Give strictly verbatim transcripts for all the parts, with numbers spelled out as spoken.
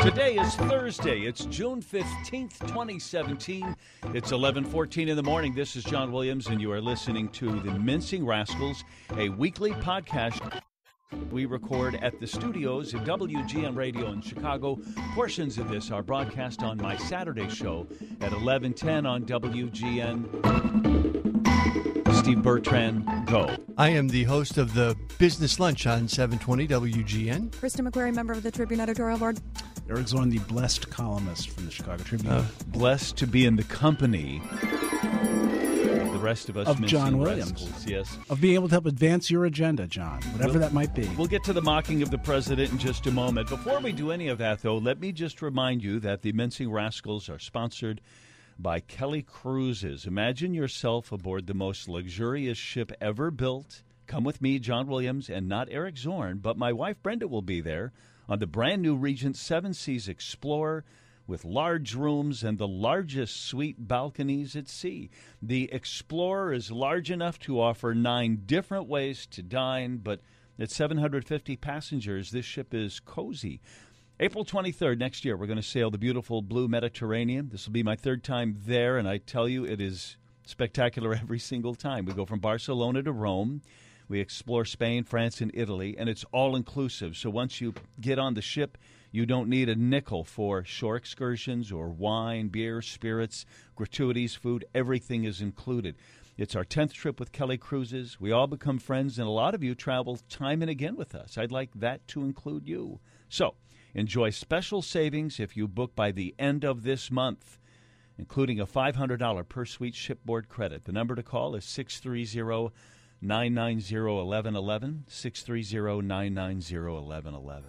Today is Thursday. It's June fifteenth, twenty seventeen. It's eleven fourteen in the morning. This is John Williams, and you are listening to The Mincing Rascals, a weekly podcast we record at the studios of W G N Radio in Chicago. Portions of this are broadcast on my Saturday show at eleven ten on W G N. Steve Bertrand, go. I am the host of the Business Lunch on seven twenty W G N. Krista McQuarrie, member of the Tribune editorial board. Eric Zorn, the blessed columnist from the Chicago Tribune. Uh, blessed to be in the company of the rest of us. Of John Williams. Rascals, yes. Of being able to help advance your agenda, John, whatever we'll, that might be. We'll get to the mocking of the president in just a moment. Before we do any of that, though, let me just remind you that the Mincing Rascals are sponsored by Kelly Cruises. Imagine yourself aboard the most luxurious ship ever built. Come with me, John Williams, and not Eric Zorn, but my wife Brenda will be there on the brand-new Regent Seven Seas Explorer with large rooms and the largest suite balconies at sea. The Explorer is large enough to offer nine different ways to dine, but at seven hundred fifty passengers, this ship is cozy. April twenty-third next year, we're going to sail the beautiful blue Mediterranean. This will be my third time there, and I tell you, it is spectacular every single time. We go from Barcelona to Rome. We explore Spain, France, and Italy, and it's all-inclusive. So once you get on the ship, you don't need a nickel for shore excursions or wine, beer, spirits, gratuities, food. Everything is included. It's our tenth trip with Kelly Cruises. We all become friends, and a lot of you travel time and again with us. I'd like that to include you. So enjoy special savings if you book by the end of this month, including a five hundred dollars per suite shipboard credit. The number to call is six three zero, nine nine zero, one one one one, six three zero, nine nine zero, one one one one.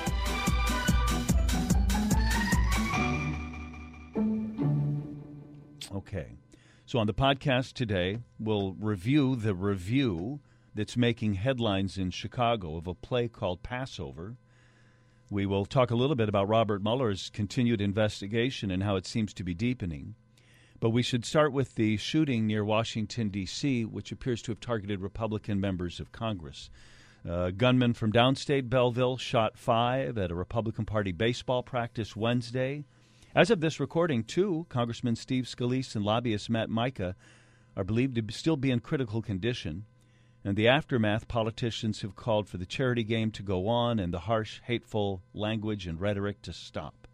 Okay. So on the podcast today, we'll review the review that's making headlines in Chicago of a play called Passover. We will talk a little bit about Robert Mueller's continued investigation and how it seems to be deepening. But we should start with the shooting near Washington, D C, which appears to have targeted Republican members of Congress. A gunman from downstate Belleville shot five at a Republican Party baseball practice Wednesday. As of this recording, two, Congressman Steve Scalise and lobbyist Matt Micah, are believed to still be in critical condition. In the aftermath, politicians have called for the charity game to go on and the harsh, hateful language and rhetoric to stop.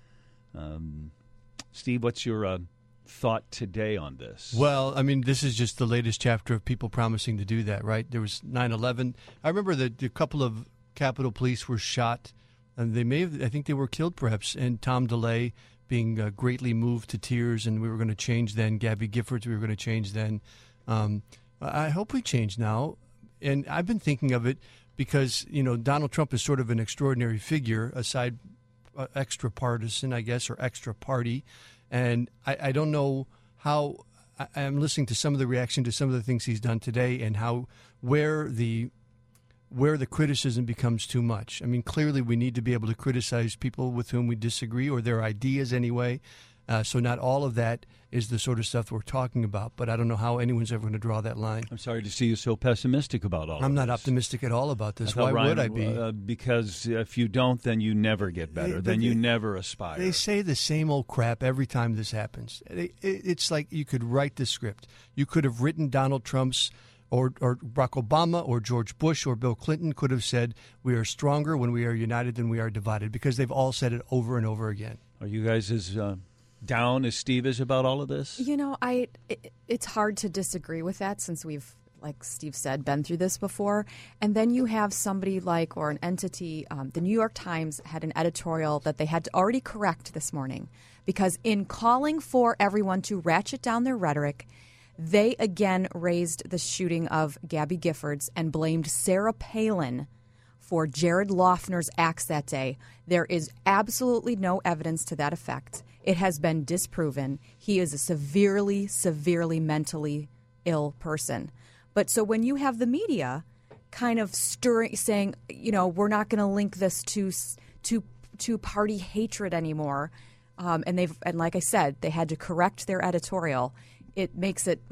Um, Steve, what's your uh, thought today on this? Well, I mean, this is just the latest chapter of people promising to do that, right? There was nine eleven. I remember that a couple of Capitol Police were shot, and they may have, I think they were killed perhaps, and Tom DeLay being uh, greatly moved to tears, and we were going to change then. Gabby Giffords, we were going to change then. Um, I hope we change now. And I've been thinking of it because, you know, Donald Trump is sort of an extraordinary figure, aside uh, extra partisan, I guess, or extra party. And I, I don't know how I, I'm listening to some of the reaction to some of the things he's done today and how where the where the criticism becomes too much. I mean, clearly we need to be able to criticize people with whom we disagree, or their ideas anyway. Uh, so not all of that is the sort of stuff we're talking about, but I don't know how anyone's ever going to draw that line. I'm sorry to see you so pessimistic about all I'm of this. not optimistic at all about this. Why Ryan, would I be? Uh, because if you don't, then you never get better. They, then they, you never aspire. They say the same old crap every time this happens. It, it, it's like you could write the script. You could have written Donald Trump's Or, or Barack Obama or George Bush or Bill Clinton could have said, we are stronger when we are united than we are divided, because they've all said it over and over again. Are you guys as uh, down as Steve is about all of this? You know, I it, it's hard to disagree with that, since we've, like Steve said, been through this before. And then you have somebody like, or an entity, um, the New York Times had an editorial that they had to already correct this morning, because in calling for everyone to ratchet down their rhetoric, they again raised the shooting of Gabby Giffords and blamed Sarah Palin for Jared Loughner's acts that day. There is absolutely no evidence to that effect. It has been disproven. He is a severely, severely mentally ill person. But so when you have the media kind of stirring, saying, you know, we're not going to link this to to to party hatred anymore, um, and they've and like I said, they had to correct their editorial. It makes it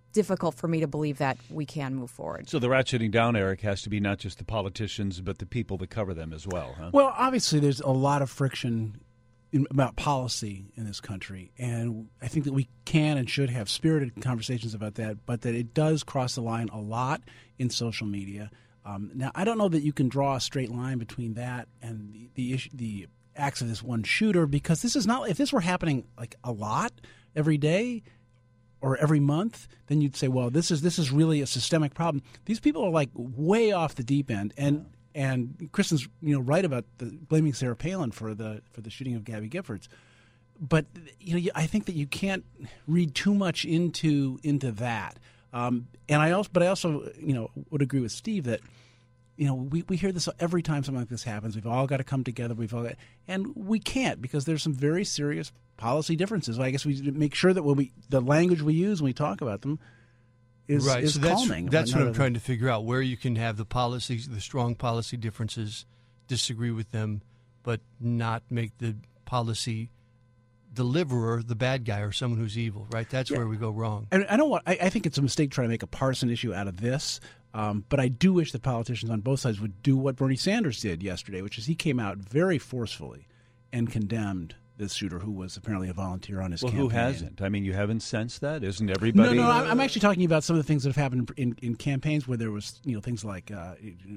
difficult for me to believe that we can move forward. So the ratcheting down, Eric, has to be not just the politicians, but the people that cover them as well, huh? Well, obviously, there's a lot of friction in, about policy in this country, and I think that we can and should have spirited conversations about that, but that it does cross the line a lot in social media. Um, now, I don't know that you can draw a straight line between that and the the, issue, the acts of this one shooter, because this is not – if this were happening like a lot every day – or every month, then you'd say, well, this is this is really a systemic problem. These people are like way off the deep end, and and Kristen's you know right about the, blaming Sarah Palin for the for the shooting of Gabby Giffords, but you know I think that you can't read too much into into that. Um, and I also, but I also you know would agree with Steve that you know we, we hear this every time something like this happens. We've all got to come together. We've all got, and we can't, because there's some very serious policy differences. I guess we make sure that when we the language we use when we talk about them is, right. is so that's, calming. That's what I'm than, trying to figure out, where you can have the policies, the strong policy differences, disagree with them, but not make the policy deliverer the bad guy or someone who's evil, right? That's yeah. where we go wrong. And I don't want. I, I think it's a mistake trying to make a partisan issue out of this. Um, but I do wish that politicians on both sides would do what Bernie Sanders did yesterday, which is he came out very forcefully and condemned this shooter, who was apparently a volunteer on his well, campaign. Well, who hasn't? I mean, you haven't sensed that? Isn't everybody? No, no, I'm, I'm actually talking about some of the things that have happened in, in campaigns where there was, you know, things like uh,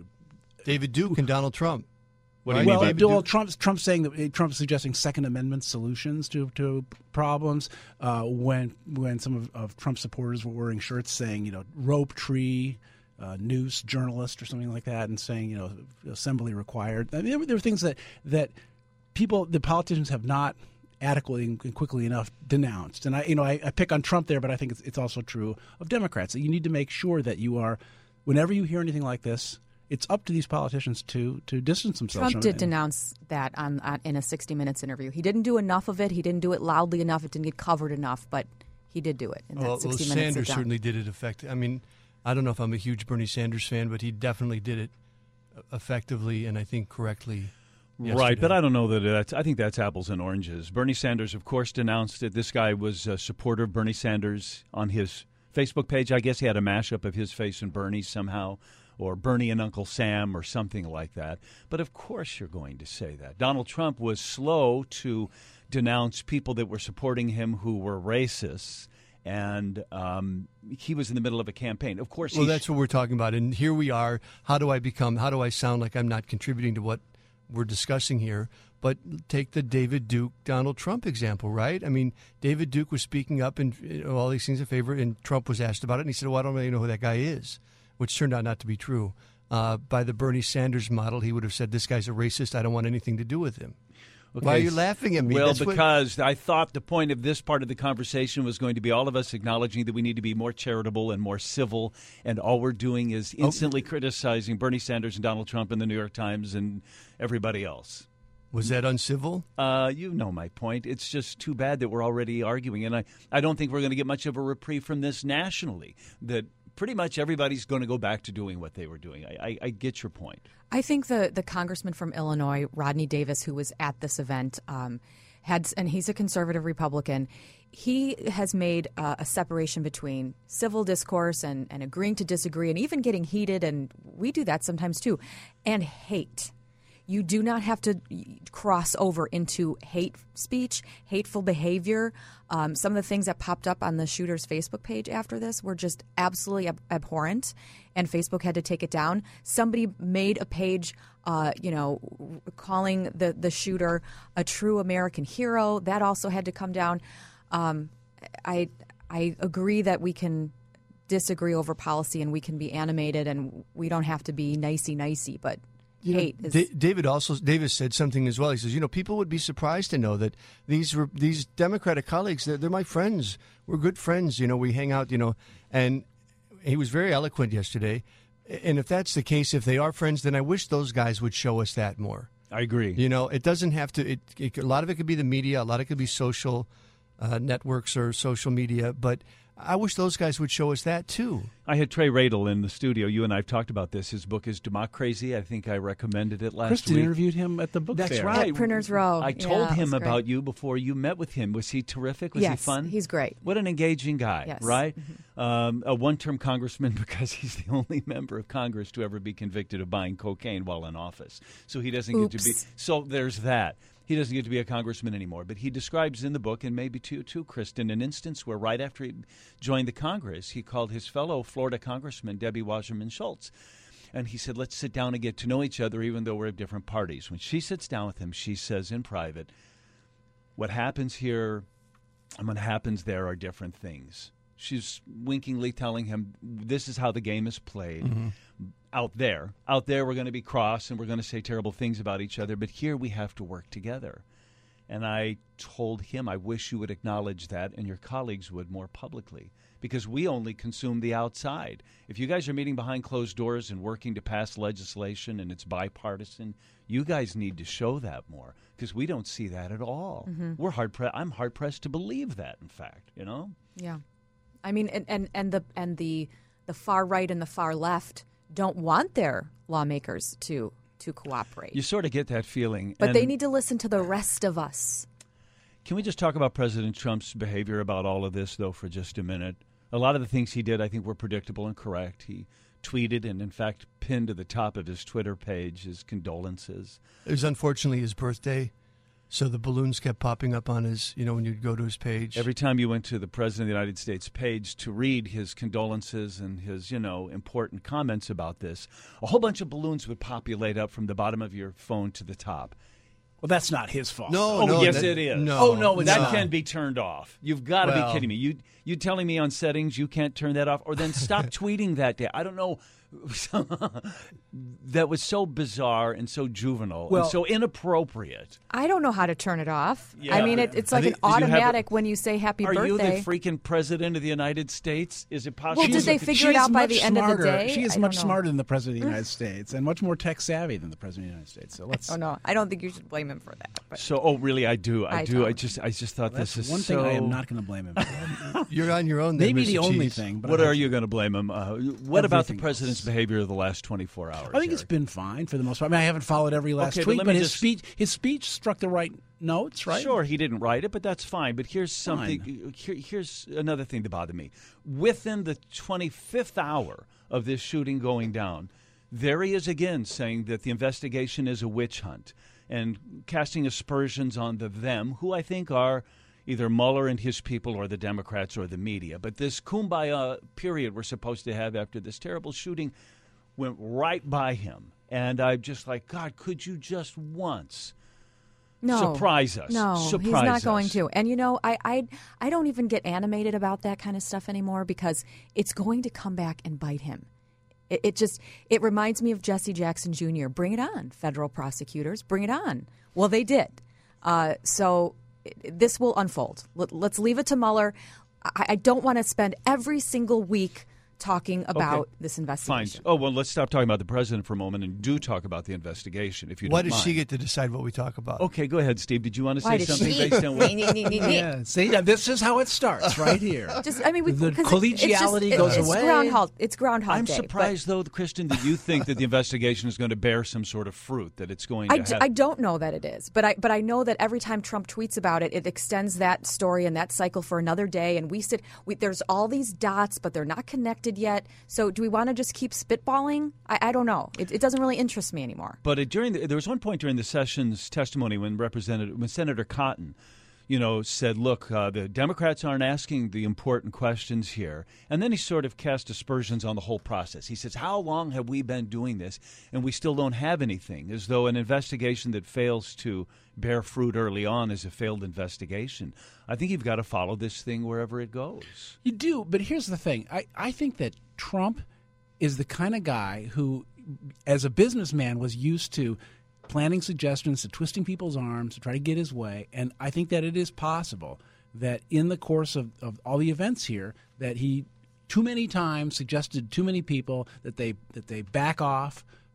David Duke and Donald Trump. What do you well, mean by well, Trump's Trump's saying that Trump's suggesting Second Amendment solutions to to problems. Uh, when when some of, of Trump's supporters were wearing shirts saying, you know, rope tree, uh, noose, journalist, or something like that, and saying, you know, assembly required. I mean, there, were, there were things that that people, the politicians, have not adequately and quickly enough denounced. And I, you know, I, I pick on Trump there, but I think it's, it's also true of Democrats, that you need to make sure that you are, whenever you hear anything like this, it's up to these politicians to to distance themselves. Trump did denounce that on, on in a sixty minutes interview. He didn't do enough of it. He didn't do it loudly enough. It didn't get covered enough, but he did do it in that well, sixty well, minutes. Sanders certainly did it effectively. I mean, I don't know if I'm a huge Bernie Sanders fan, but he definitely did it effectively and I think correctly. Yesterday. Right, but I don't know that that's, I think that's apples and oranges. Bernie Sanders, of course, denounced it. This guy was a supporter of Bernie Sanders on his Facebook page. I guess he had a mashup of his face and Bernie somehow, or Bernie and Uncle Sam or something like that. But of course you're going to say that. Donald Trump was slow to denounce people that were supporting him who were racists, and um, he was in the middle of a campaign. Of course, well, that's what we're talking about. And here we are. How do I become, how do I sound like I'm not contributing to what we're discussing here? But take the David Duke, Donald Trump example, right? I mean, David Duke was speaking up and you know, all these things in favor, and Trump was asked about it, and he said, well, I don't really know who that guy is, which turned out not to be true. Uh, by the Bernie Sanders model, he would have said, this guy's a racist, I don't want anything to do with him. Okay. Why are you laughing at me? Well, That's because what... I thought the point of this part of the conversation was going to be all of us acknowledging that we need to be more charitable and more civil, and all we're doing is instantly oh. criticizing Bernie Sanders and Donald Trump and the New York Times and everybody else. Was that uncivil? Uh, you know my point. It's just too bad that we're already arguing, and I, I don't think we're going to get much of a reprieve from this nationally, that pretty much everybody's going to go back to doing what they were doing. I, I, I get your point. I think the, the congressman from Illinois, Rodney Davis, who was at this event, um, had, and he's a conservative Republican, he has made uh, a separation between civil discourse and, and agreeing to disagree and even getting heated, and we do that sometimes too, and hate. You do not have to cross over into hate speech, hateful behavior. Um, some of the things that popped up on the shooter's Facebook page after this were just absolutely ab- abhorrent, and Facebook had to take it down. Somebody made a page, uh, you know, calling the, the shooter a true American hero. That also had to come down. Um, I I agree that we can disagree over policy and we can be animated and we don't have to be nicey-nicey, but You hate know, is... D- David also Davis said something as well. He says, you know, people would be surprised to know that these re- these Democratic colleagues, they're, they're my friends. We're good friends. You know, we hang out. You know, and he was very eloquent yesterday. And if that's the case, if they are friends, then I wish those guys would show us that more. I agree. You know, it doesn't have to. It, it a lot of it could be the media. A lot of it could be social uh, networks or social media. But I wish those guys would show us that too. I had Trey Radel in the studio. You and I have talked about this. His book is Democracy. I think I recommended it last Kristen week. interviewed him at the book That's fair. right. At Printers Row. I told Yeah, him it was about great. you before you met with him. Was he terrific? Was yes, he fun? he's great. What an engaging guy, Yes. right? Mm-hmm. Um, a one-term congressman because he's the only member of Congress to ever be convicted of buying cocaine while in office. So he doesn't Oops. get to be. So there's that. He doesn't get to be a congressman anymore. But he describes in the book, and maybe to you too, Kristen, an instance where right after he joined the Congress, he called his fellow Florida Congressman, Debbie Wasserman Schultz. And he said, let's sit down and get to know each other, even though we're of different parties. When she sits down with him, she says in private, what happens here and what happens there are different things. She's winkingly telling him, this is how the game is played. Mm-hmm. Out there. Out there, we're going to be cross and we're going to say terrible things about each other. But here we have to work together. And I told him, I wish you would acknowledge that and your colleagues would more publicly. Because we only consume the outside. If you guys are meeting behind closed doors and working to pass legislation and it's bipartisan, you guys need to show that more. Because we don't see that at all. Mm-hmm. We're hard pre- I'm hard pressed to believe that, in fact, you know? Yeah. I mean, and, and, and the and the the far right and the far left don't want their lawmakers to to cooperate. You sort of get that feeling. But and they need to listen to the rest of us. Can we just talk about President Trump's behavior about all of this, though, for just a minute? A lot of the things he did, I think, were predictable and correct. He tweeted and, in fact, pinned to the top of his Twitter page his condolences. It was unfortunately his birthday, so the balloons kept popping up on his, you know, when you'd go to his page. Every time you went to the President of the United States page to read his condolences and his, you know, important comments about this, a whole bunch of balloons would populate up from the bottom of your phone to the top. Well, that's not his fault. No, Oh, no, yes, that- it is. No, Oh, no, it's that not. can be turned off. You've got to Well- be kidding me. You you telling me on settings you can't turn that off? Or then stop tweeting that day. I don't know. That was so bizarre and so juvenile Well- and so inappropriate. I don't know how to turn it off. Yeah. I mean, it, it's I like an think- did you have a- automatic when you say happy Are you the birthday. freaking president of the United States? Is it possible? Well, did they that- figure it She's out by much the end of the smarter- day? She is I don't much know. smarter than the President of the United States and much more tech savvy than the President of the United States. So let's. Oh no, I don't think you should blame him for that. But So, oh, really? I do. I, I do. I don't. just, I just thought That's this is one so. thing I am not going to blame him for. You're on your own there, Maybe the Mister only Cheese. thing. But What I- are you going to blame him? Uh, what about the Everything president's else. behavior of the last twenty-four hours? I think it's Eric? been fine for the most part. I mean, I haven't followed every last Okay, but tweet, let but, me his just- speech his speech struck the right notes, right? Sure, he didn't write it, but that's fine. But here's something. Here, here's another thing that bothered me. Within the twenty-fifth hour of this shooting going down, there he is again saying that the investigation is a witch hunt and casting aspersions on the them, who I think are either Mueller and his people or the Democrats or the media. But this kumbaya period we're supposed to have after this terrible shooting went right by him. And I'm just like, God, could you just once no, surprise us? No, surprise he's not going us. to. And you know, I, I I don't even get animated about that kind of stuff anymore because it's going to come back and bite him. It, it just it reminds me of Jesse Jackson Junior Bring it on, federal prosecutors, bring it on. Well, they did. Uh, so it, this will unfold. Let, let's leave it to Mueller. I, I don't want to spend every single week talking about Okay. this Fine. investigation. Oh, well, let's stop talking about the president for a moment and do talk about the investigation, if you Why don't does mind. she get to decide what we talk about? Okay, go ahead, Steve. Did you want to Why say does something she? based on what... Yeah. See, now this is how it starts right here. Just, I mean, we, The 'cause collegiality it's just, goes it's away. Groundhog, it's Groundhog I'm Day. but surprised, though, Kristen, that you think that the investigation is going to bear some sort of fruit, that it's going to I, d- have... I don't know that it is, but I but I know that every time Trump tweets about it, it extends that story and that cycle for another day. And we sit, we, there's all these dots, but they're not connected yet. So do we want to just keep spitballing? I, I don't know. It, it doesn't really interest me anymore. But it, during the, there was one point during the session's testimony when Representative, when Senator Cotton, you know, said, "Look, uh, the Democrats aren't asking the important questions here," and then he sort of cast aspersions on the whole process. He says, "How long have we been doing this, and we still don't have anything?" As though an investigation that fails to bear fruit early on is a failed investigation. I think you've got to follow this thing wherever it goes. You do, but here's the thing. I, I think that Trump is the kind of guy who, as a businessman, was used to planning suggestions, to twisting people's arms, to try to get his way. And I think that it is possible that in the course of, of all the events here, that he too many times suggested too many people that they that they back off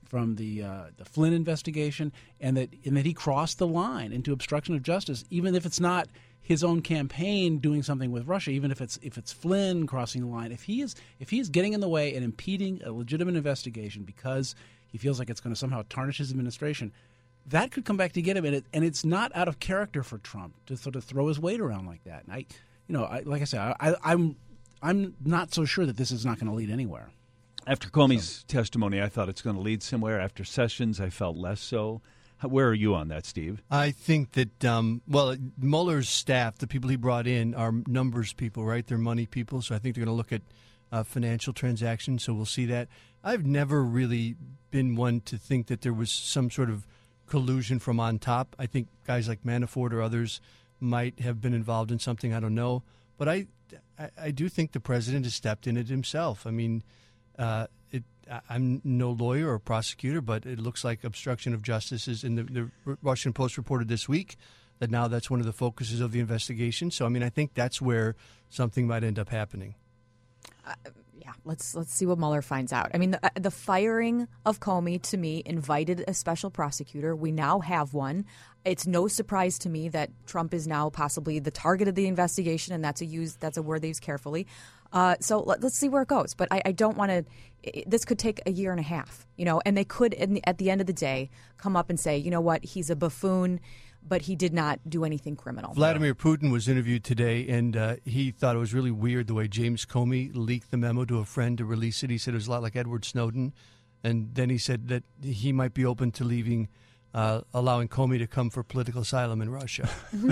from the uh, the Flynn investigation, and that and that he crossed the line into obstruction of justice, even if it's not his own campaign doing something with Russia, even if it's if it's Flynn crossing the line. If he is if he is getting in the way and impeding a legitimate investigation because he feels like it's going to somehow tarnish his administration, that could come back to get him. And, it, and it's not out of character for Trump to sort of throw his weight around like that. And I, you know, I, like I said, I, I'm I'm not so sure that this is not going to lead anywhere. After Comey's testimony, I thought it's going to lead somewhere. After Sessions, I felt less so. Where are you on that, Steve? I think that, um, well, Mueller's staff, the people he brought in, are numbers people, right? They're money people. So I think they're going to look at uh, financial transactions. So we'll see that. I've never really been one to think that there was some sort of collusion from on top. I think guys like Manafort or others might have been involved in something. I don't know. But I, I, I do think the president has stepped in it himself. I mean, uh, it, I'm no lawyer or prosecutor, but it looks like obstruction of justice is in the, the Washington Post reported this week that now that's one of the focuses of the investigation. So, I mean, I think that's where something might end up happening. Uh, yeah, let's let's see what Mueller finds out. I mean, the, the firing of Comey, to me, invited a special prosecutor. We now have one. It's no surprise to me that Trump is now possibly the target of the investigation, and that's a use that's a word they use carefully. Uh, so let, let's see where it goes. But I, I don't want to. This could take a year and a half, you know, and they could, in the, at the end of the day, come up and say, you know what, he's a buffoon, but he did not do anything criminal. Vladimir Putin was interviewed today, and uh, he thought it was really weird the way James Comey leaked the memo to a friend to release it. He said it was a lot like Edward Snowden, and then he said that he might be open to leaving. Uh, allowing Comey to come for political asylum in Russia.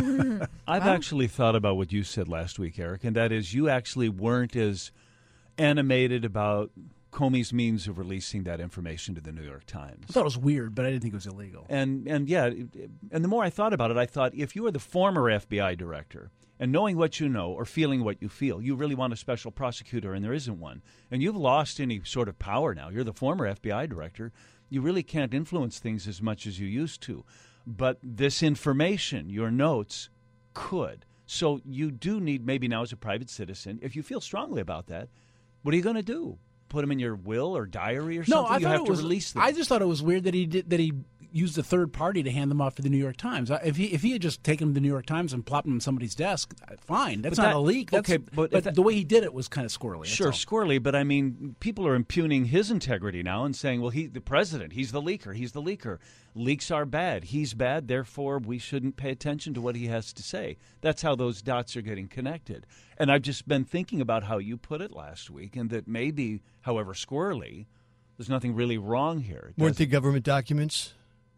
I've wow. actually thought about what you said last week, Eric, and that is you actually weren't as animated about Comey's means of releasing that information to the New York Times. I thought it was weird, but I didn't think it was illegal. And, and yeah, and the more I thought about it, I thought if you were the former F B I director and knowing what you know or feeling what you feel, you really want a special prosecutor, and there isn't one. And you've lost any sort of power now. You're the former F B I director. You really can't influence things as much as you used to. But this information, your notes, could. So you do need, maybe now as a private citizen, if you feel strongly about that, what are you going to do? Put them in your will or diary or something? No, I you thought have it to was, release them. I just thought it was weird that he did that he used a third party to hand them off to the New York Times. If he if he had just taken them to the New York Times and plopped them on somebody's desk, fine. That's but not that, a leak. That's, okay, but, but that, the way he did it was kind of squirrely. Sure, squirrely. But I mean, people are impugning his integrity now and saying, "Well, he, the president, he's the leaker. He's the leaker. Leaks are bad. He's bad. Therefore, we shouldn't pay attention to what he has to say." That's how those dots are getting connected. And I've just been thinking about how you put it last week, and that maybe, however squirrely, there's nothing really wrong here. It Weren't they government documents?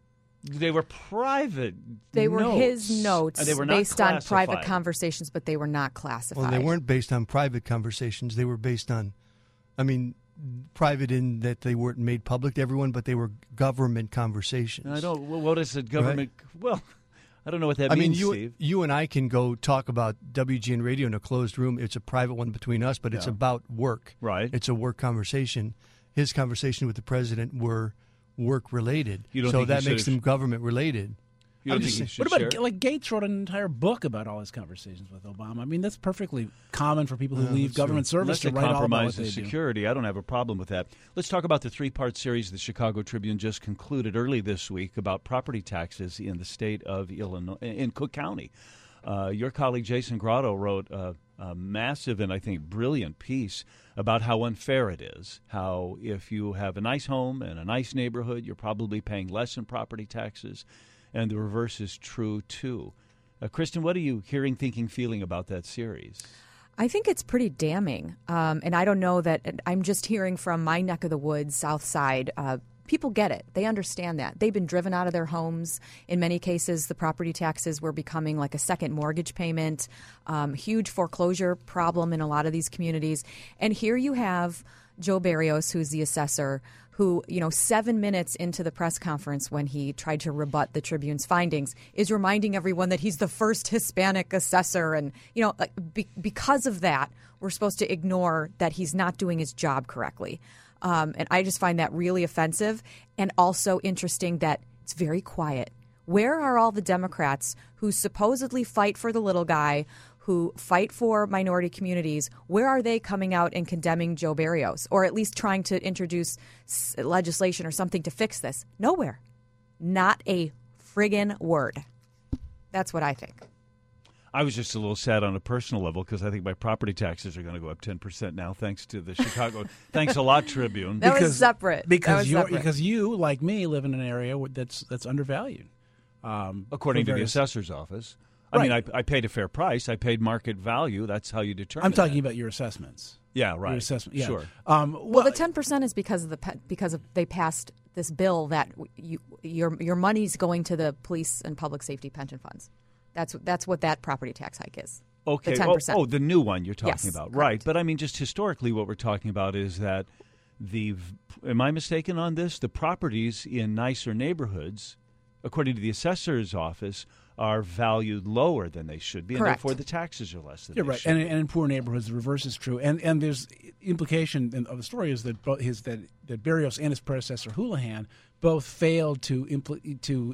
They were private They were notes. his notes they were not based on classified. private conversations, but they were not classified. Well, they weren't based on private conversations. They were based on, I mean, private in that they weren't made public to everyone, but they were government conversations. I don't. Well, what is it? Government? Right? Well, I don't know what that I means, mean, you, Steve. you and I can go talk about W G N Radio in a closed room. It's a private one between us, but it's Yeah. about work. Right. It's a work conversation. His conversation with the president were work related. You don't so think he that makes should've- them government related. You don't I'm think just- he should what about share? like Gates wrote an entire book about all his conversations with Obama? I mean, that's perfectly common for people who Yeah, leave that's government true. service Unless to they write all about compromise what the they do. security, I don't have a problem with that. Let's talk about the three-part series the Chicago Tribune just concluded early this week about property taxes in the state of Illinois, in Cook County. Uh, your colleague Jason Grotto wrote a, a massive and I think brilliant piece about how unfair it is, how if you have a nice home and a nice neighborhood, you're probably paying less in property taxes, and the reverse is true too. Uh, Kristen, what are you hearing, thinking, feeling about that series? I think it's pretty damning. Um, and I don't know that I'm just hearing from my neck of the woods, South Side. Uh, people get it. They understand that. They've been driven out of their homes. In many cases, the property taxes were becoming like a second mortgage payment. Um, huge foreclosure problem in a lot of these communities. And here you have Joe Barrios, who's the assessor, who, you know, seven minutes into the press conference when he tried to rebut the Tribune's findings, is reminding everyone that he's the first Hispanic assessor. And, you know, like, be- because of that, we're supposed to ignore that he's not doing his job correctly. Um, and I just find that really offensive, and also interesting that it's very quiet. Where are all the Democrats who supposedly fight for the little guy, who fight for minority communities, where are they coming out and condemning Joe Barrios, or at least trying to introduce s- legislation or something to fix this? Nowhere. Not a friggin' word. That's what I think. I was just a little sad on a personal level because I think my property taxes are going to go up ten percent now, thanks to the Chicago. Thanks a lot, Tribune. That was separate. Because that was you separate. because you, like me, live in an area that's that's undervalued. Um, According to the various- assessor's office. I Right. mean, I, I paid a fair price. I paid market value. That's how you determine I'm talking that. about your assessments. Yeah, right. Your assessment. Yeah. Sure. Um, well, Well, the ten percent is because of the pe- because of they passed this bill that you your your money's going to the police and public safety pension funds. That's that's what that property tax hike is. Okay. The ten oh, percent. oh, the new one you're talking Yes, about. correct. Right. But I mean, just historically, what we're talking about is that the, am I mistaken on this? The properties in nicer neighborhoods, according to the assessor's office, are valued lower than they should be, and Correct. therefore the taxes are less than You're they right, should and, be. and in poor neighborhoods, the reverse is true. And and there's implication in- of the story is that both his that, that Barrios and his predecessor Houlihan both failed to impl- to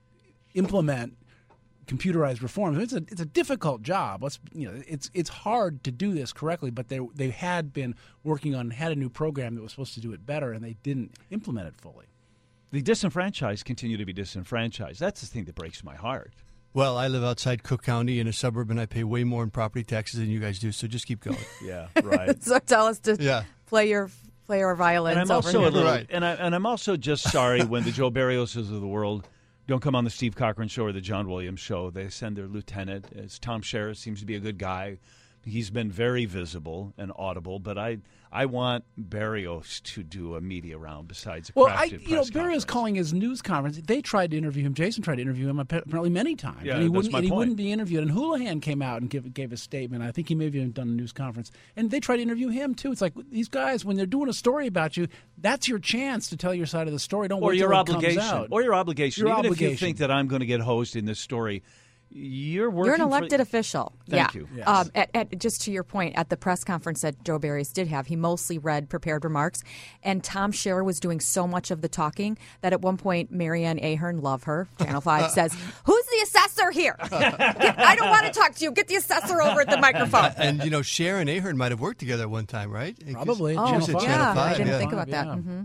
implement computerized reforms. It's a it's a difficult job. Let's you know it's it's hard to do this correctly, but they they had been working on had a new program that was supposed to do it better, and they didn't implement it fully. The disenfranchised continue to be disenfranchised. That's the thing that breaks my heart. Well, I live outside Cook County in a suburb, and I pay way more in property taxes than you guys do. So just keep going. Yeah, right. So tell us to Yeah. play your play your violins And I'm over also here. a little, Right. and I and I'm also just sorry when the Joe Barrioses of the world don't come on the Steve Cochran show or the John Williams show. They send their lieutenant. As Tom Sheriff seems to be a good guy. He's been very visible and audible, but I I want Barrios to do a media round besides a Well, I crafted you know press Barrios conference. calling his news conference. They tried to interview him. Jason tried to interview him apparently many times. Yeah, and he that's wouldn't. my and he point. wouldn't be interviewed. And Houlihan came out and give, gave a statement. I think he maybe even done a news conference. And they tried to interview him too. It's like these guys when they're doing a story about you, that's your chance to tell your side of the story. Don't or wait your till it obligation, comes out. or your obligation. Your Even if you obligation. think that I'm going to get hosed in this story, you're working. You're an for- elected official. Thank yeah. you. Yes. Um, at, at, just to your point, at the press conference that Joe Barrios did have, he mostly read prepared remarks, and Tom Scherer was doing so much of the talking that at one point, Marianne Ahern, love her, Channel five, says, "Who's the assessor here? Get, I don't want to talk to you. Get the assessor over at the microphone." And, you know, Cher and Ahern might have worked together at one time, right? Probably. Oh, Channel at five. yeah, Channel I five, didn't yeah. think about that. Yeah. hmm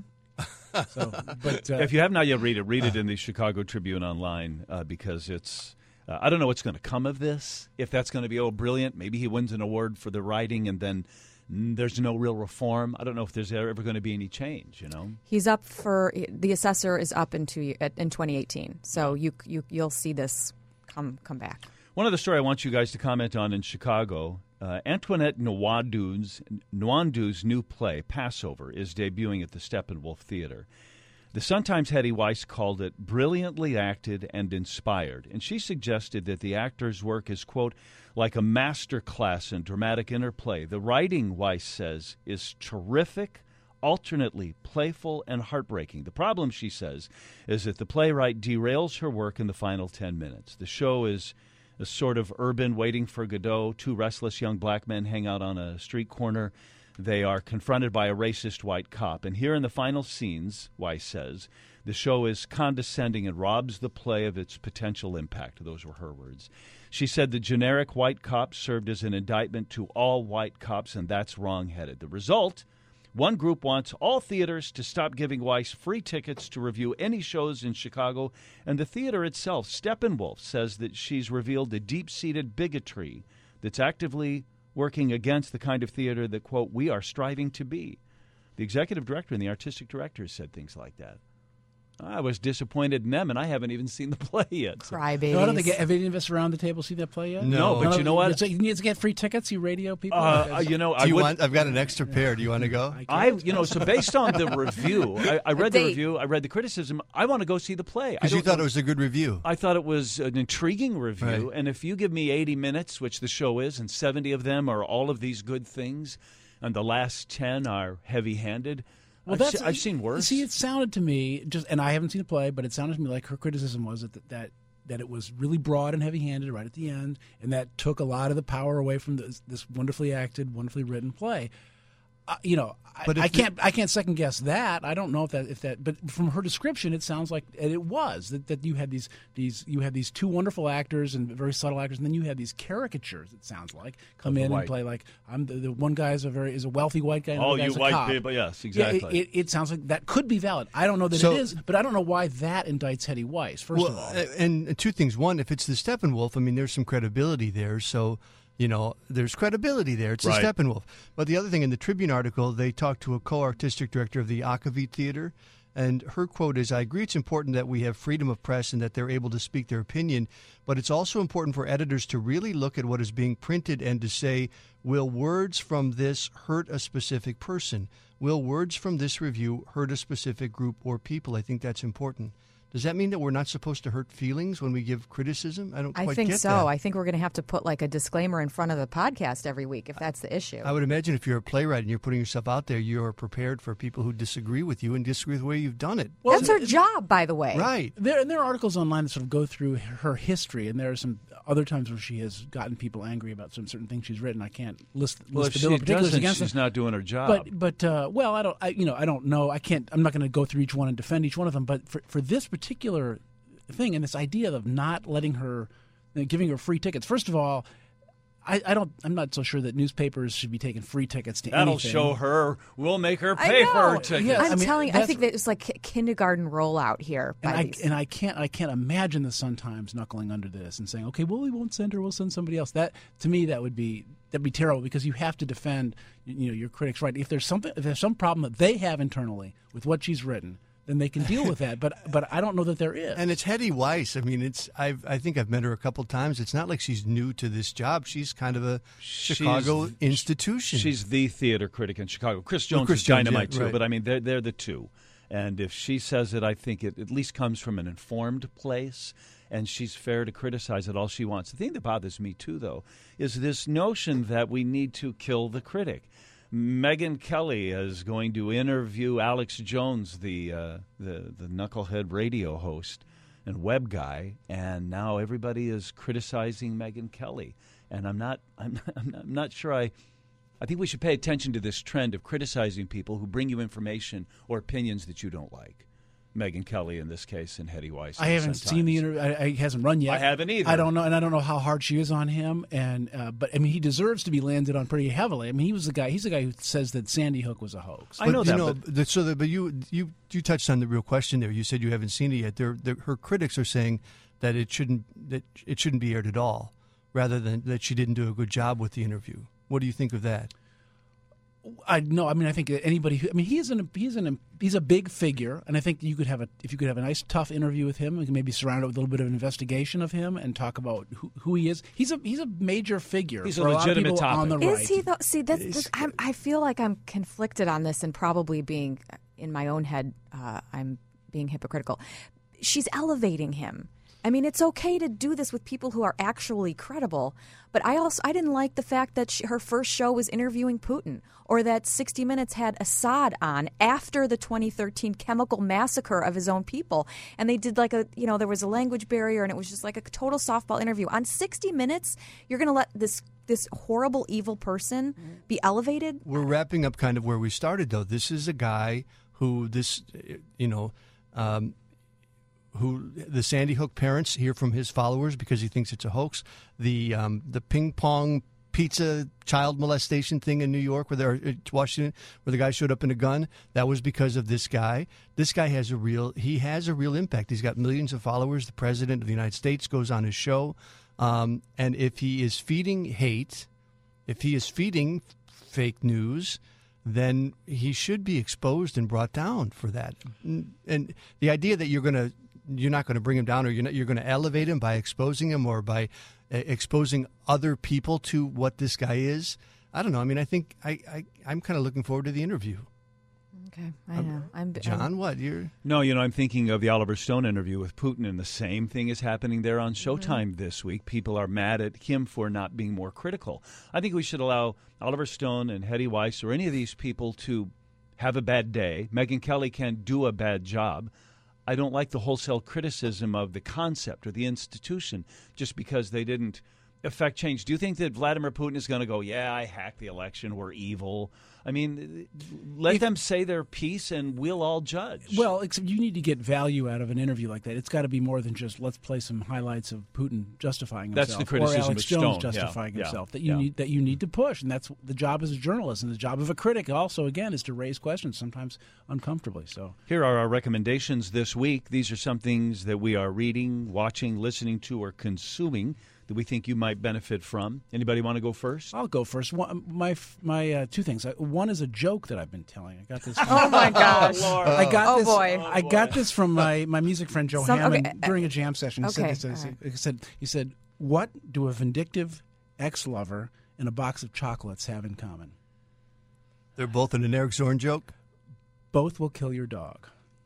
So, but uh, If you have not yet read it, read it in the Chicago Tribune online uh, because it's. Uh, I don't know what's going to come of this. If that's going to be oh brilliant, maybe he wins an award for the writing, and then mm, there's no real reform. I don't know if there's ever going to be any change. You know. He's up for the assessor is up in two, in twenty eighteen, so you you you'll see this come come back. One other story I want you guys to comment on in Chicago. Uh, Antoinette Nwandu's, Nwandu's new play, Passover, is debuting at the Steppenwolf Theater. The Sun-Times Hetty Weiss called it brilliantly acted and inspired, and she suggested that the actor's work is, quote, like a master class in dramatic interplay. The writing, Weiss says, is terrific, alternately playful and heartbreaking. The problem, she says, is that the playwright derails her work in the final ten minutes. The show is a sort of urban Waiting for Godot. Two restless young black men hang out on a street corner. They are confronted by a racist white cop. And here in the final scenes, Weiss says, the show is condescending and robs the play of its potential impact. Those were her words. She said the generic white cop served as an indictment to all white cops, and that's wrong-headed. The result, one group wants all theaters to stop giving Weiss free tickets to review any shows in Chicago, and the theater itself, Steppenwolf, says that she's revealed a deep-seated bigotry that's actively working against the kind of theater that, quote, we are striving to be. The executive director and the artistic director said things like that. I was disappointed in them, and I haven't even seen the play yet. So. Crybabies. no, I don't think have any of us around the table seen that play yet. No, but None you of- know what? So you need to get free tickets, you radio people. Uh, Because- you know, Do I you would, want? I've got an extra pair. Do you want to go? I, you know, so based on the review, I, I read the date. review, I read the criticism. I want to go see the play. I Because you don't thought know- it was a good review. I thought it was an intriguing review, Right. and if you give me eighty minutes, which the show is, and seventy of them are all of these good things, and the last ten are heavy-handed, Well, I've, that's se- I've seen worse. See, it sounded to me just, and I haven't seen the play, but it sounded to me like her criticism was that that that it was really broad and heavy-handed right at the end, and that took a lot of the power away from this, this wonderfully acted, wonderfully written play. uh, you know, But I, I if the- can't I can't second guess that. I don't know if that if that. But from her description, it sounds like and it was that, that you had these these you had these two wonderful actors and very subtle actors, and then you had these caricatures. It sounds like come Of the in white. and play like I'm the, the one guy is a very is a wealthy white guy. And Oh, the other you guy's a white cop. people, yes, Yeah, exactly. it, it, it sounds like that could be valid. I don't know that So- it is, but I don't know why that indicts Hetty Weiss. First well, of all, uh, and two things. One, if it's the Steppenwolf, I mean, there's some credibility there. So, you know, there's credibility there. It's Right. the Steppenwolf. But the other thing, in the Tribune article, they talked to a co-artistic director of the Akavit Theater, and her quote is, "I agree it's important that we have freedom of press and that they're able to speak their opinion, but it's also important for editors to really look at what is being printed and to say, will words from this hurt a specific person? Will words from this review hurt a specific group or people?" I think that's important. Does that mean that we're not supposed to hurt feelings when we give criticism? I don't I quite think get so. that. I think we're going to have to put like a disclaimer in front of the podcast every week if that's the issue. I would imagine if you're a playwright and you're putting yourself out there, you're prepared for people who disagree with you and disagree with the way you've done it. That's her job, by the way. Right. There, and there are articles online that sort of go through her history, and there are some other times where she has gotten people angry about some certain things she's written. I can't list, well, list if the bill she of particulars doesn't, against she's them. not doing her job. But but uh, well, I don't. I, you know, I don't know. I can't. I'm not going to go through each one and defend each one of them. But for for this particular thing and this idea of not letting her, you know, giving her free tickets. First of all, I, I don't. I'm not so sure that newspapers should be taking free tickets to That'll anything. show her. We'll make her I pay for her know. tickets. Yeah, I'm I mean, telling you, I that's- think that it's like ki- kindergarten rollout here. By And I, these. and I can't I can't imagine the Sun-Times knuckling under this and saying, okay, well, we won't send her, we'll send somebody else. That to me, that would be that'd be terrible because you have to defend, you know, your critics, right? If there's something, if there's some problem that they have internally with what she's written, then they can deal with that. But but I don't know that there is. And it's Hetty Weiss. I mean, it's I've, I think I've met her a couple times. It's not like she's new to this job. She's kind of a Chicago She's- institution. She's the theater critic in Chicago. Chris Jones Chris is Jones, dynamite yeah, too, right. but I mean they're they're the two. And if she says it, I think it at least comes from an informed place, and she's fair to criticize it all she wants. The thing that bothers me too, though, is this notion that we need to kill the critic. Megyn Kelly is going to interview Alex Jones, the uh, the the knucklehead radio host and web guy, and now everybody is criticizing Megyn Kelly. And I'm not I'm not, I'm not, I'm not sure I. I think we should pay attention to this trend of criticizing people who bring you information or opinions that you don't like. Megyn Kelly in this case, and Hetty Weiss. I haven't seen the interview. I, I hasn't run yet. I haven't either. I don't know, and I don't know how hard she is on him. And uh, but I mean, he deserves to be landed on pretty heavily. I mean, he was the guy. He's the guy who says that Sandy Hook was a hoax. I know But, that, You know, but- the, so the, but you you you touched on the real question there. You said you haven't seen it yet. They're, they're, her critics are saying that it shouldn't that it shouldn't be aired at all, rather than that she didn't do a good job with the interview. What do you think of that? I no, I mean, I think anybody. Who, I mean, he's an he's an he's a big figure, and I think you could have a if you could have a nice tough interview with him, we can maybe surround it with a little bit of an investigation of him and talk about who, who he is. He's a he's a major figure. He's a for a lot of legitimate people on the topic. right. Is he though? See, that's, Is- this, I'm, I feel like I'm conflicted on this, and probably being in my own head, uh, I'm being hypocritical. She's elevating him. I mean, it's okay to do this with people who are actually credible, but I also I didn't like the fact that she, her first show was interviewing Putin, or that sixty minutes had Assad on after the twenty thirteen chemical massacre of his own people, and they did like a you know there was a language barrier, and it was just like a total softball interview on sixty minutes. You're going to let this this horrible evil person be elevated? We're wrapping up kind of where we started, though. This is a guy who this, you know, um, who the Sandy Hook parents hear from his followers because he thinks it's a hoax. The um, the ping pong pizza child molestation thing in New York, where they're uh, Washington, where the guy showed up in a gun, that was because of this guy. This guy has a real he has a real impact. He's got millions of followers. The president of the United States goes on his show, um, and if he is feeding hate, if he is feeding fake news, then he should be exposed and brought down for that. And the idea that you're going to you're not going to bring him down, or you're not, you're going to elevate him by exposing him, or by uh, exposing other people to what this guy is. I don't know. I mean, I think I, I I'm kind of looking forward to the interview. Okay, I know. I'm John, I'm, what you're? No, you know, I'm thinking of the Oliver Stone interview with Putin, and the same thing is happening there on Showtime this week. People are mad at him for not being more critical. I think we should allow Oliver Stone and Hetty Weiss or any of these people to have a bad day. Megyn Kelly can do a bad job. I don't like the wholesale criticism of the concept or the institution just because they didn't affect change? Do you think that Vladimir Putin is going to go, yeah, I hacked the election, we're evil? I mean, let if, them say their piece and we'll all judge. Well, except you need to get value out of an interview like that. It's got to be more than just let's play some highlights of Putin justifying himself. That's the criticism or Alex of Jones Stone. justifying yeah, himself. Yeah, that you yeah. need that you need to push, and that's the job as a journalist, and the job of a critic also, again, is to raise questions, sometimes uncomfortably. So here are our recommendations this week. These are some things that we are reading, watching, listening to, or consuming that we think you might benefit from. Anybody want to go first? I'll go first. One, my my uh, two things. One is a joke that I've been telling. I got this. From, oh my gosh! Oh, I got oh this. boy! I got this from my, my music friend Joe Some, Hammond okay. during a jam session. He Okay, said, this, right. he said he said, "What do a vindictive ex-lover and a box of chocolates have in common? They're both in an Eric Zorn joke. Both will kill your dog."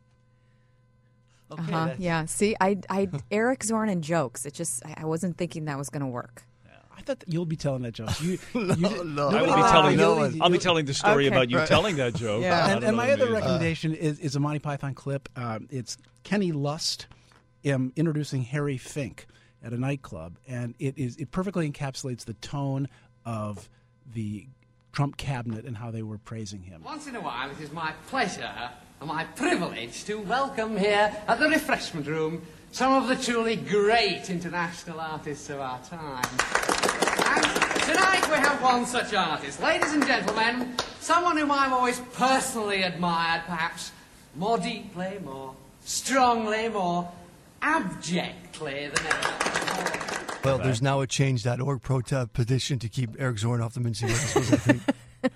Okay, Uh-huh. Yeah. See, I, I, Eric Zorn and jokes. It just, I wasn't thinking that was going to work. I thought that you'll be telling that joke. You, no, you, no. I will be Ah, telling. no I'll one. be telling the story Okay. about you Right. telling that joke. Yeah. I And, don't and know my the other music. recommendation is, is a Monty Python clip. Um, it's Kenny Lust um, introducing Harry Fink at a nightclub, and it is it perfectly encapsulates the tone of the Trump cabinet and how they were praising him. Once in a while, it is my pleasure and my privilege to welcome here at the refreshment room some of the truly great international artists of our time. And tonight we have one such artist. Ladies and gentlemen, someone whom I've always personally admired, perhaps more deeply, more strongly, more abjectly than ever. Well, there's now a change dot org protest petition to keep Eric Zorn off the Mincing Rascals, I think.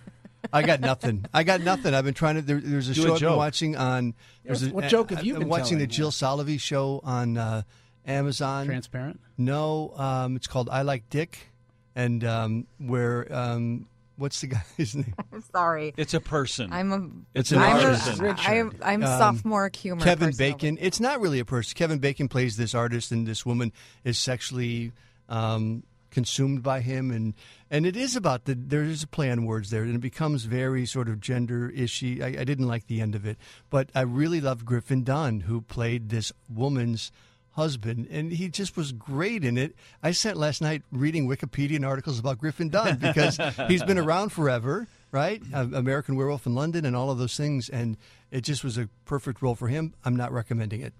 I got nothing. I got nothing. I've been trying to. There, there's a Do a show I've been joke. watching on. there's What- a- what joke have you I'm been watching telling? the Jill Solovey show on uh, Amazon. Transparent? No, um, it's called I Like Dick, and um, where um, what's the guy's name? I'm sorry. It's a person. I'm a. It's an I'm artisan. a, I'm, I'm Um, sophomore humor. Kevin person over Bacon. It's not really a person. Kevin Bacon plays this artist, and this woman is sexually um, consumed by him, and and it is about the. There is a play on words there, and it becomes very sort of gender ishy. I, I didn't like the end of it, but I really loved Griffin Dunn, who played this woman's husband, and he just was great in it. I spent last night reading Wikipedia articles about Griffin Dunn because he's been around forever, right? Uh, American Werewolf in London and all of those things, and it just was a perfect role for him. I'm not recommending it.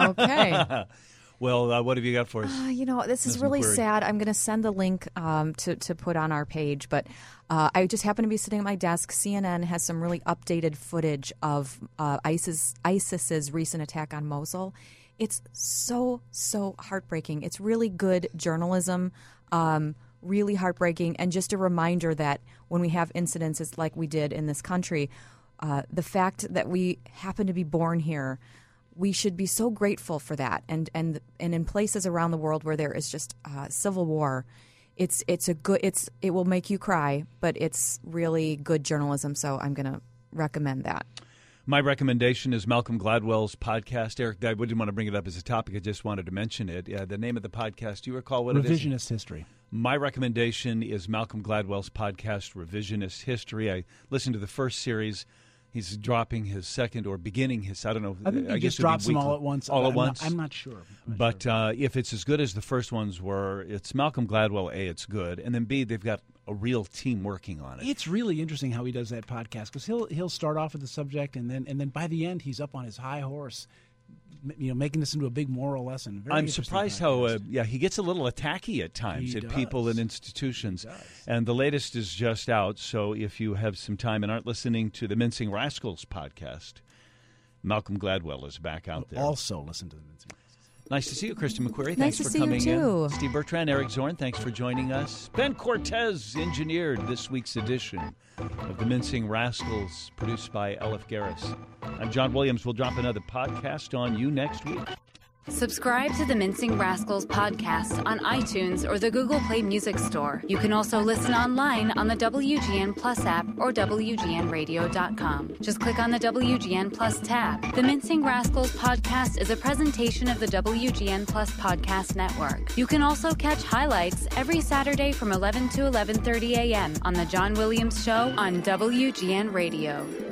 Okay. Well, uh, what have you got for us? Uh, you know, this is Miz really McQuarrie? sad. I'm going to send the link um, to, to put on our page, but uh, I just happen to be sitting at my desk. C N N has some really updated footage of uh, ISIS, ISIS's recent attack on Mosul. It's so, so heartbreaking. It's really good journalism, um, really heartbreaking, and just a reminder that when we have incidences like we did in this country, uh, the fact that we happen to be born here, we should be so grateful for that. And and and in places around the world where there is just uh, civil war, it's it's a good it's it will make you cry, but it's really good journalism. So I'm going to recommend that. My recommendation is Malcolm Gladwell's podcast. Eric, I didn't want to bring it up as a topic. I just wanted to mention it. Uh, the name of the podcast, do you recall what it is? Revisionist history. My recommendation is Malcolm Gladwell's podcast, Revisionist History. I listened to the first series. He's dropping his second or beginning his, I don't know. I think he guess just it'd be drops them all weekly. at once. All I'm at not- once? I'm not sure. I'm not But sure. uh, if it's as good as the first ones were, it's Malcolm Gladwell, A, it's good. And then B, they've got a real team working on it. It's really interesting how he does that podcast because he'll he'll start off with the subject and then and then by the end he's up on his high horse, m- you know, making this into a big moral lesson. Very I'm interesting surprised how, uh, podcast. yeah, he gets a little attacky at times He at people does. and institutions. He does. And the latest is just out, so if you have some time and aren't listening to the Mincing Rascals podcast, Malcolm Gladwell is back out there. Also listen to the Mincing Rascals. Nice to see you, Kristen McQuarrie. Nice Thanks to for see you, coming too. in. Steve Bertrand, Eric Zorn, thanks for joining us. Ben Cortez engineered this week's edition of the Mincing Rascals, produced by Elif Garris. I'm John Williams. We'll drop another podcast on you next week. Subscribe to the Mincing Rascals podcast on iTunes or the Google Play Music Store. You can also listen online on the W G N Plus app or W G N radio dot com. Just click on the W G N Plus tab. The Mincing Rascals podcast is a presentation of the W G N Plus podcast network. You can also catch highlights every Saturday from eleven to eleven thirty a.m. on The John Williams Show on W G N Radio.